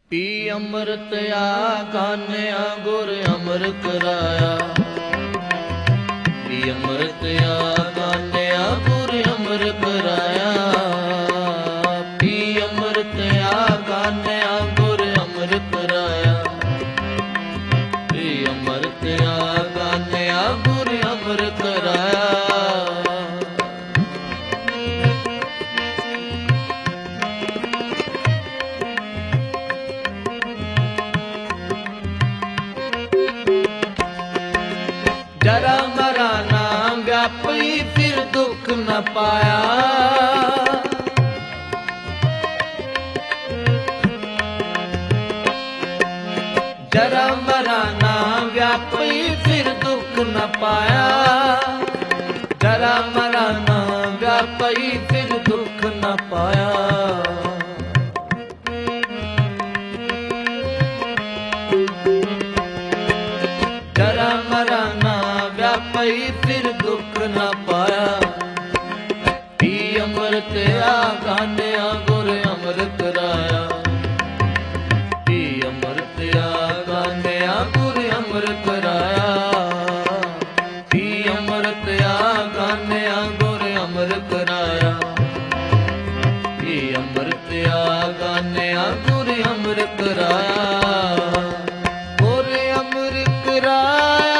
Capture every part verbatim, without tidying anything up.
P अमृत आगान्या गुर अमर कराया। P अमृत आगान्या गुर अमर कराया। पी अमृत आगान्या गुर अमर कराया। पी अमृत आगान्या गुर अमर कराया। जरा मरा नाम व्यापी फिर दुख न पाया। जरा मरा नाम व्यापी फिर दुख न पाया। जरा मरा नाम व्यापी फिर दुख न पाया। जरा मरा व्यापी फिर दुख न पाया। पी अमृत आगान्या गुर अमर कराया। पी अमृत आगान्या गुर अमर कराया। पी अमृत आगान्या गुर अमर कराया। पी अमृत आगान्या गुर अमर कराया। गुर अमर कराया।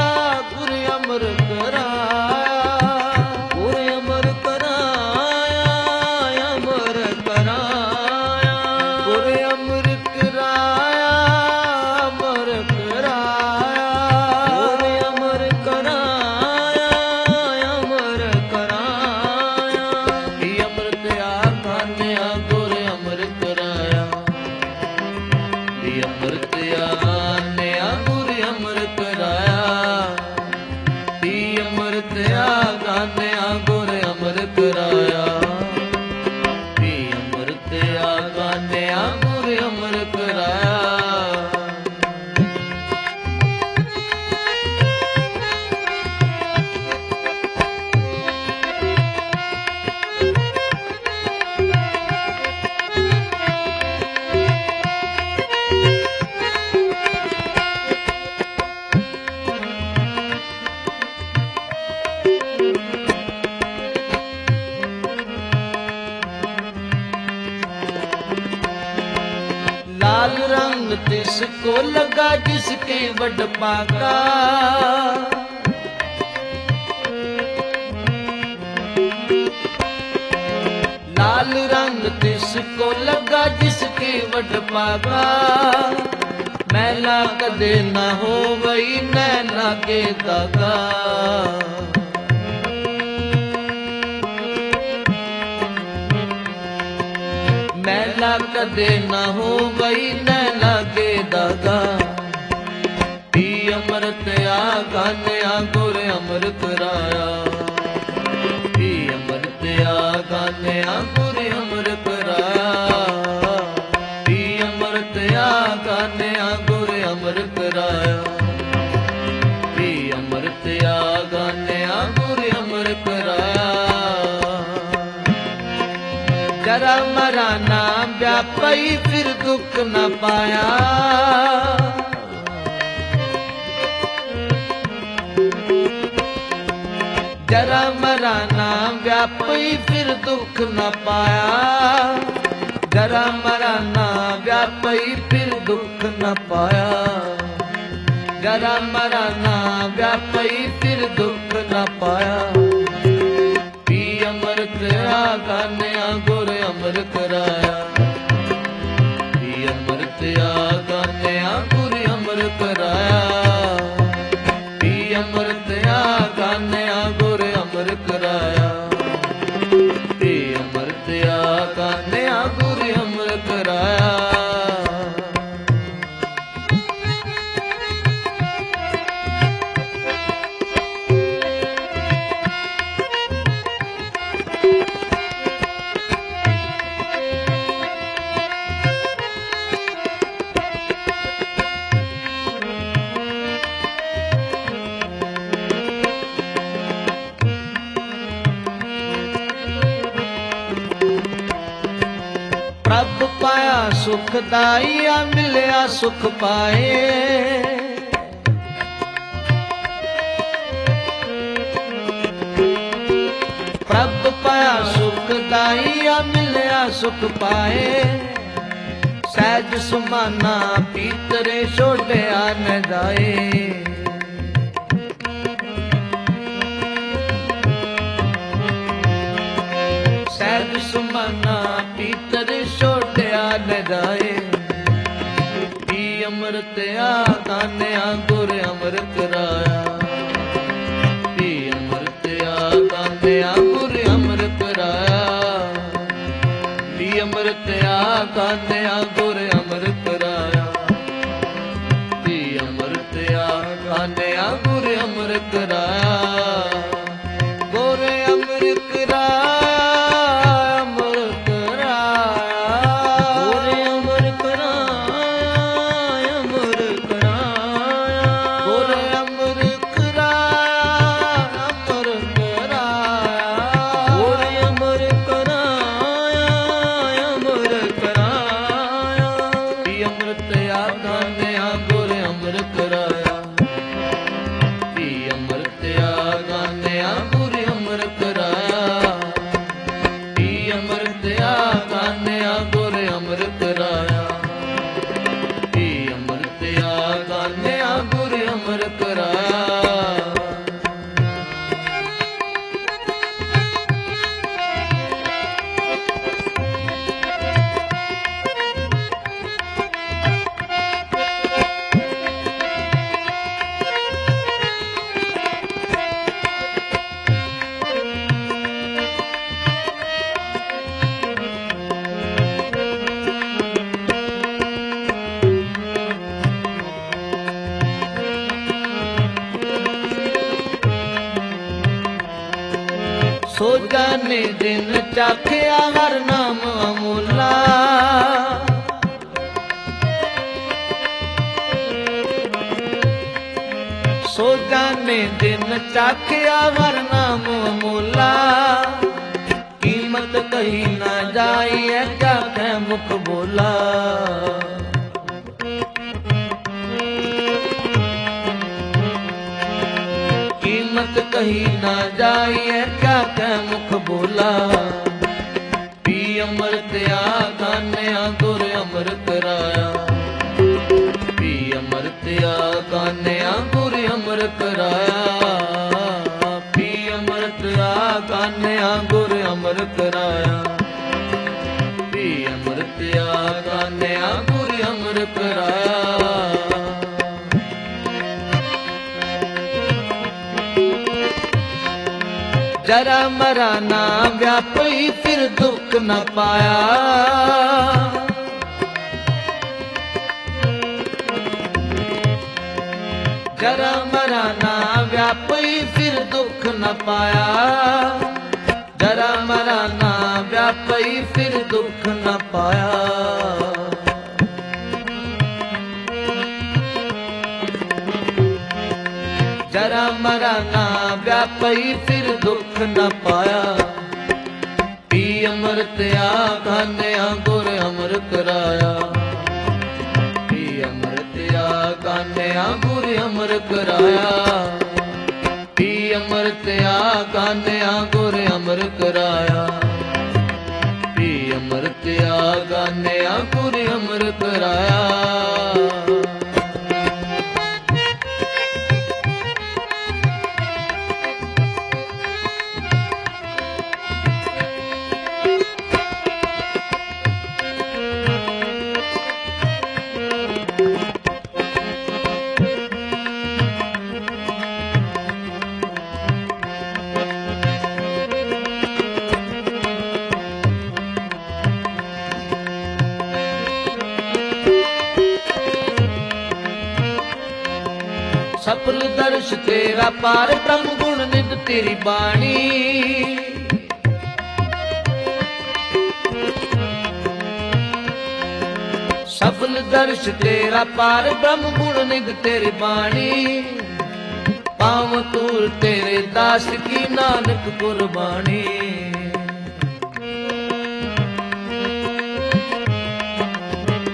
लाल रंग तिसको लगा जिसके वडपाका। लाल रंग तिसको लगा जिसके वडपाका। मैला कदे न हो वही नैना के दागा। मैला कदे न हो वही नैना के दागा। पी अमृत आगान्या गुर अमर कराया। पी अमृत आगान्या गुर अमर कराया। पी अमृत आगान्या गुर अमर कराया। पी अमृत आगान्या गुर अमर कराया। जरा मरा नाम व्यापी फिर दुख न पाया। जरा मरा नाम व्यापी फिर दुख न पाया। जरा मरा नाम व्यापी फिर दुख न पाया। जरा मरा नाम व्यापी फिर दुख न पाया। पी अमृत आगान्या गुर अमर कराया। पी अमृत आगान्या गुर अमर कराया। पी अमृत आगान्या गुर अमर कराया। पी अमृत आगान्या गुर अमर कराया। ਸੁਖਦਾਈਆ ਮਿਲਿਆ ਸੁਖ ਪਾਏ। ਪ੍ਰਭ ਪਾਇਆ ਸੁਖਦਾਈਆ ਮਿਲਿਆ ਸੁਖ ਪਾਏ। ਸਹਿਜ ਸੁਮਾਨਾ ਪੀਤਰੇ ਛੋੜਿਆ ਨ ਜਾਏ। ਸਹਿਜ ਸੁਮਾਨਾ ਪੀਤਰੇ ਛੋੜਿਆ ਨ ਜਾਏ। ਪੀ ਅੰਮ੍ਰਿਤ ਆਦਾਨਿਆ ਗੁਰ ਅੰਮ੍ਰਿਤ ਰਾਇਆ। ਪੀ ਅੰਮ੍ਰਿਤ ਆਦਾਨਿਆ ਗੁਰ ਅੰਮ੍ਰਿਤ ਰਾਇਆ। ਪੀ ਅੰਮ੍ਰਿਤ ਆਦਾਨਿਆ ਗੁਰ ਅੰਮ੍ਰਿਤ ਰਾਇਆ। ਪੀ ਅੰਮ੍ਰਿਤ ਆਦਾਨਿਆ ਗੁਰ ਅੰਮ੍ਰਿਤ ਰਾਇਆ। ਗੁਰ ਅੰਮ੍ਰਿਤ ਰਾਇਆ। ਸੋ ਜਾਣੇ ਦਿਨ ਚਾਖਿਆ ਹਰ ਨਾਮ ਅਮੁੱਲਾ। ਸੋ ਜਾਣੇ ਦਿਨ ਚਾਖਿਆ ਹਰ ਨਾਮ ਅਮੁੱਲਾ। ਕੀਮਤ ਕਹੀ ਨਾ ਜਾਈਐ ਚਾਖੈ ਮੁਖ ਬੋਲਾ। ਕੀਮਤ ਕਹੀ ਨਾ ਜਾਈਐ ਕਿਆ ਕਹਿ ਮੁਖ ਬੋਲਾ। ਪੀ ਅੰਮ੍ਰਿਤ ਆਦਾਨਿਆ ਗੁਰ ਅੰਮ੍ਰਿਤ ਰਾਇਆ। ਪੀ ਅੰਮ੍ਰਿਤ ਆਦਾਨਿਆ ਗੁਰ ਅੰਮ੍ਰਿਤ ਰਾਇਆ। ਪੀ ਅੰਮ੍ਰਿਤ ਆਦਾਨਿਆ ਗੁਰ ਅੰਮ੍ਰਿਤ ਰਾਇਆ। ਪੀ ਅੰਮ੍ਰਿਤ ਆਦਾਨਿਆ ਗੁਰ ਅੰਮ੍ਰਿਤ ਰਾਇਆ। ਜਰਾ ਮਰਾ ਨਾ ਵਿਆਪਈ ਫਿਰ ਦੁੱਖ ਨ ਪਾਇਆ। ਜਰਾ ਮਰਾ ਨਾ ਵਿਆਪਈ ਫਿਰ ਦੁੱਖ ਨ ਪਾਇਆ। ਜਰਾ ਮਰਾ ਨਾ ਵਿਆਪਈ ਫਿਰ ਦੁੱਖ ਨ ਪਾਇਆ। ਜਰਾ ਮਰਾ ਨਾ ਵਿਆਪਈ ਫਿਰ ਦੁੱਖ ਨ ਪਾਇਆ। ਪੀ ਅੰਮ੍ਰਿਤ ਆਦਾਨਿਆ ਗੁਰ ਅੰਮ੍ਰਿਤ ਰਾਇਆ। ਪੀ ਅੰਮ੍ਰਿਤ ਆਦਾਨਿਆ ਗੁਰ ਅੰਮ੍ਰਿਤ ਰਾਇਆ। ਪੀ ਅੰਮ੍ਰਿਤ ਆਦਾਨਿਆ ਗੁਰ ਅੰਮ੍ਰਿਤ ਰਾਇਆ। ਪੀ ਅੰਮ੍ਰਿਤ ਆਦਾਨਿਆ ਗੁਰ ਅੰਮ੍ਰਿਤ ਰਾਇਆ। ਸਫਲ ਦਰਸ਼ ਤੇਰਾ ਪਾਰ ਬ੍ਰਹਮ ਗੁਣ ਨਿਧ ਤੇਰੀ ਬਾਣੀ। ਸਫਲ ਦਰਸ਼ ਤੇਰਾ ਪਾਰ ਬ੍ਰਹਮ ਗੁਣ ਨਿਧ ਤੇਰੀ ਬਾਣੀ। ਪਾਵ ਤੂਰ ਤੇਰੇ ਦਾਸ ਕੀ ਨਾਨਕ ਕੁਰਬਾਨੀ।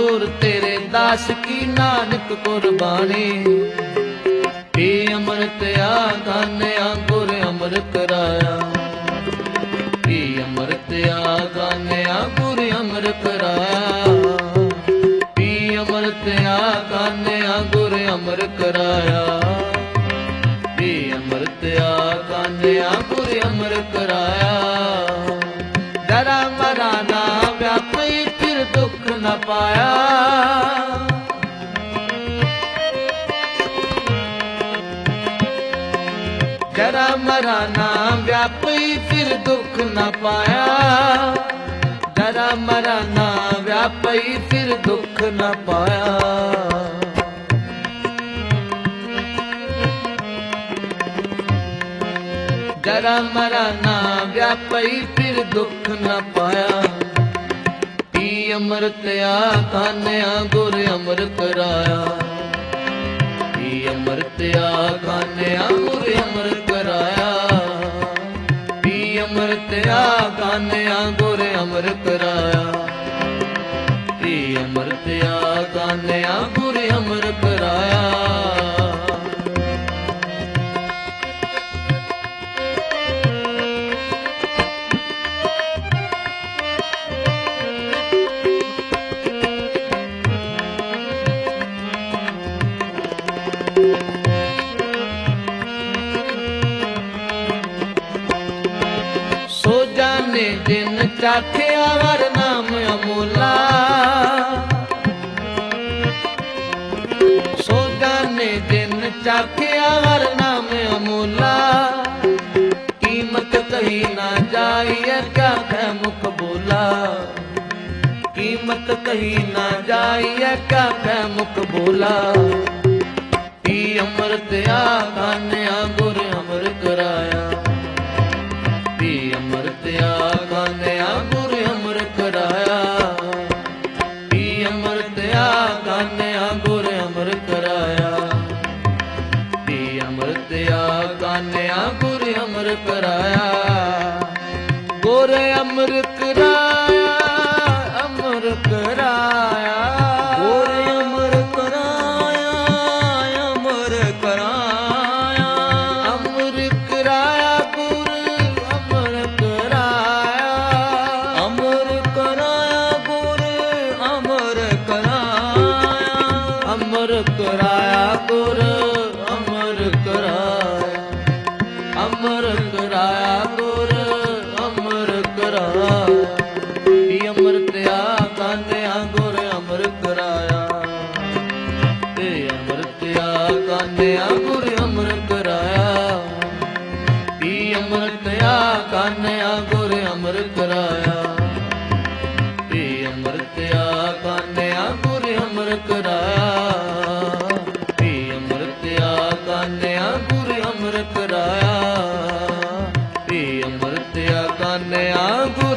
ਗੁਰ ਤੇਰੇ ਦਾਸ ਕੀ ਨਾਨਕ ਕੁਰਬਾਨੀ। ਪੀ ਅੰਮ੍ਰਿਤ ਆਗਾਨਿਆ ਗੁਰ ਅਮਰ ਕਰਾਇਆ। ਪੀ ਅੰਮ੍ਰਿਤ ਆਗਾਨਿਆ ਗੁਰ ਅਮਰ ਕਰਾਇਆ। ਪੀ ਅੰਮ੍ਰਿਤ ਆਗਾਨਿਆ ਗੁਰ ਅਮਰ ਕਰਾਇਆ। ਪੀ ਅੰਮ੍ਰਿਤ ਆਗਾਨਿਆ ਗੁਰ ਅਮਰ ਕਰਾਇਆ। ਜਰਾ ਮਰਾ ਨਾ ਵਿਆਪੀ ਫਿਰ ਦੁੱਖ ਨ ਪਾਇਆ। ਜਰਾ ਮਰਾ ਨਾ ਵਿਆਪੀ ਫਿਰ ਦੁੱਖ ਨ ਪਾਇਆ। ਜਰਾ ਮਰਾ ਨਾ ਵਿਆਪੀ ਫਿਰ ਦੁੱਖ ਨ ਪਾਇਆ। ਜਰਾ ਮਰਾ ਨਾ ਵਿਆਪੀ ਫਿਰ ਦੁੱਖ ਨ ਪਾਇਆ। ਪੀ ਅੰਮ੍ਰਿਤ ਆਗਾਨਿਆ ਗੁਰ ਅਮਰ ਕਰਾਇਆ। ਪੀ ਅੰਮ੍ਰਿਤ ਆਗਾਨਿਆ ਗੁਰ ਅਮਰ ਕਰਾਇਆ। ਪੀ ਅੰਮ੍ਰਿਤ ਆਗਾਨਿਆ ਗੁਰ ਅਮਰ ਕਰਾਇਆ। ਪੀ ਅੰਮ੍ਰਿਤ ਆਗਾਨਿਆ ਗੁਰ ਅਮਰ ਕਰਾਇਆ। ਸੋ ਜਾਣੇ ਦਿਨ ਚਾਖਿਆ ਹਰ ਨਾਮ ਅਮੋਲਾ। ਸੋ ਜਾਣੇ ਦਿਨ ਚਾਖਿਆ ਹਰ ਨਾਮ ਅਮੋਲਾ। ਕੀਮਤ ਕਹੀ ਨਾ ਜਾਈਏ ਕਿਆ ਕਹਿ ਮੁਖ ਬੋਲਾ। ਕੀਮਤ ਕਹੀ ਨਾ ਜਾਈਏ ਕਿਆ ਕਹਿ ਮੁਖ ਬੋਲਾ। ਪੀ ਅੰਮ੍ਰਿਤ ਆਗਾਨਿਆ ਗੁਰ ਅਮਰ ਕਰਾਇਆ। ਪੀ ਅੰਮ੍ਰਿਤ ਆਗਾਨਿਆ ਗੁਰ ਅਮਰ ਕਰਾਇਆ। ਪੀ ਅੰਮ੍ਰਿਤ ਆਗਾਨਿਆ ਗੁਰ ਅਮਰ ਕਰਾਇਆ। ਪੀ ਅੰਮ੍ਰਿਤ ਆਗਾਨਿਆ ਗੁਰ ਅਮਰ ਕਰਾਇਆ। ਗੁਰ ਅਮਰ ਕਰਾਇਆ ਅਮਰ ਕਰਾਇਆ। ਗੁਰ ਅਮਰ ਕਰਾਇਆ ਅਮਰ ਕਰਾਇਆ। ਅਮਰ ਕਰਾਇਆ ਗੁਰ ਅਮਰ ਕਰਾਇਆ। ਅਮਰ ਕਰਾਇਆ ਗੁਰ ਅਮਰ ਕਰਾਇਆ। ਅਮਰ ਕਰਾਇਆ ਗੁਰ ਅਮਰ ਕਰਾਇਆ। ਅਮਰ ਕਰਾਇਆ ਗੁਰ ਅਮਰ ਕਰਾਇਆ। ਪੀ ਅੰਮ੍ਰਿਤ ਆਗਾਨਿਆ ਗੁਰ ਅਮਰ ਕਰਾਇਆ। ਤੇ ਅੰਮ੍ਰਿਤ ਆਗਾਨਿਆ ਗੁਰ ਅਮਰ ਕਰਾਇਆ। ਪੀ ਅੰਮ੍ਰਿਤ ਆਗਾਨਿਆ ਗੁਰ ਅਮਰ ਕਰਾਇਆ। ਪੀ ਅੰਮ੍ਰਿਤ ਆਗਾਨਿਆ ਗੁਰ ਅਮਰ ਕਰਾਇਆ। ਪੀ ਅੰਮ੍ਰਿਤ ਆਗਾਨਿਆ ਗੁਰ ਅਮਰ ਕਰਾਇਆ। ਪੀ ਅੰਮ੍ਰਿਤ ਆਗਾਨਿਆ ਗੁਰ